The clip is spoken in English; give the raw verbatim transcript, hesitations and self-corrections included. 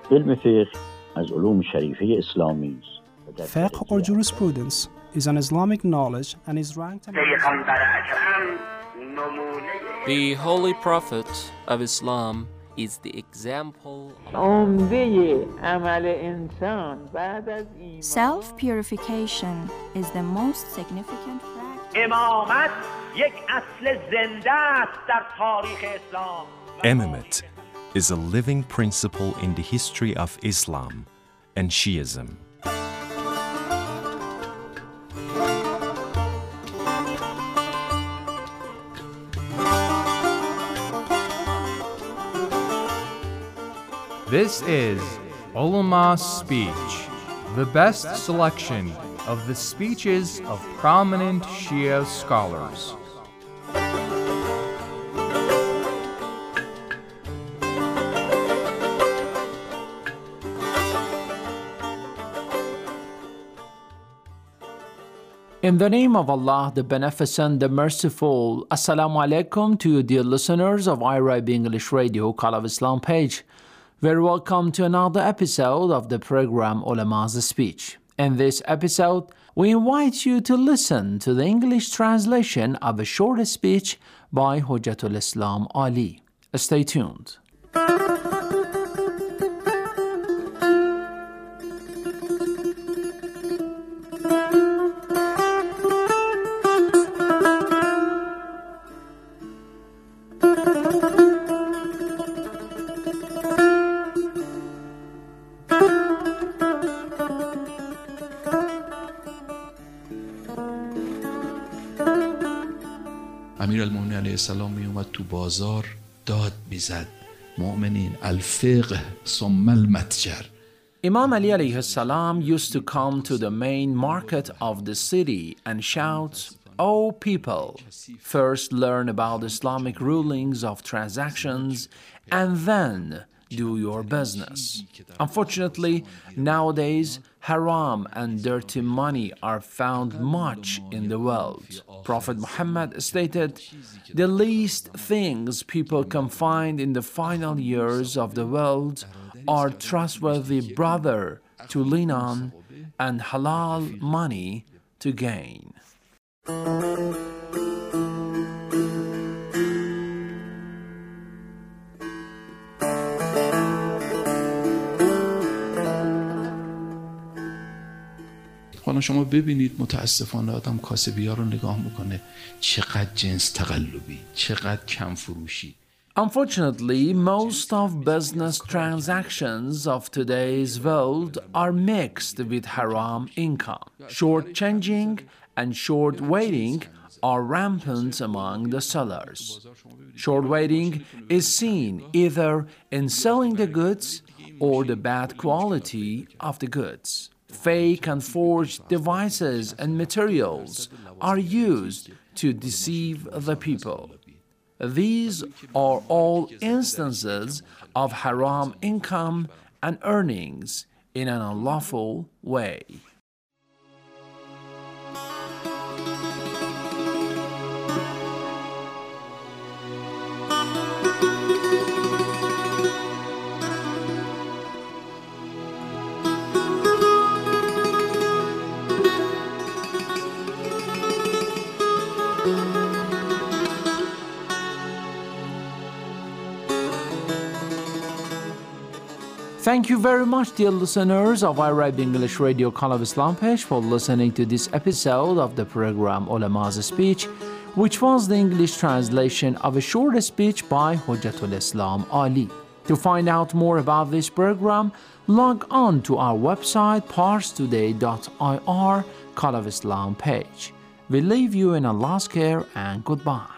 علم فقه از علوم شریفه اسلامی است. Fiqh or jurisprudence is an Islamic knowledge and is ranked among The Holy Prophet of Islam is the example. Self-purification is the most significant practice. امامت یک اصل زنده است در تاریخ اسلام. Imamate is a living principle in the history of Islam and Shiism. This is Ulama Speech, the best selection of the speeches of prominent Shia scholars. In the name of Allah, the Beneficent, the Merciful, Assalamu alaikum to you, dear listeners of I R I B English Radio, Call of Islam page. Very welcome to another episode of the program Ulama's Speech. In this episode, we invite you to listen to the English translation of a short speech by Hujjatul Islam Ali. Stay tuned. امیرالمومنین علیه السلام می اومد تو بازار داد میزد مؤمنین الفقه ثم المتجر. Imam Ali alayhi salam used to come to the main market of the city and shout, "O people, first learn about Islamic rulings of transactions and then do your business." Unfortunately, nowadays, haram and dirty money are found much in the world. Prophet Muhammad stated, "The least things people can find in the final years of the world are trustworthy brother to lean on and halal money to gain." حالا شما ببینید متاسفانه آدم کاسبی ها رو نگاه میکنه چقدر جنس تقلبی، چقدر کم فروشی. Unfortunately, most of business transactions of today's world are mixed with haram income. Short-changing and short-waiting are rampant among the sellers. Short-waiting is seen either in selling the goods or the bad quality of the goods. Fake and forged devices and materials are used to deceive the people. These are all instances of haram income and earnings in an unlawful way. Thank you very much, dear listeners of I R I B English Radio Call of Islam page, for listening to this episode of the program Ulama's Speech, which was the English translation of a short speech by Hujjatul Islam Ali. To find out more about this program, log on to our website parstoday dot I R Call of Islam page. We leave you in Allah's care and goodbye.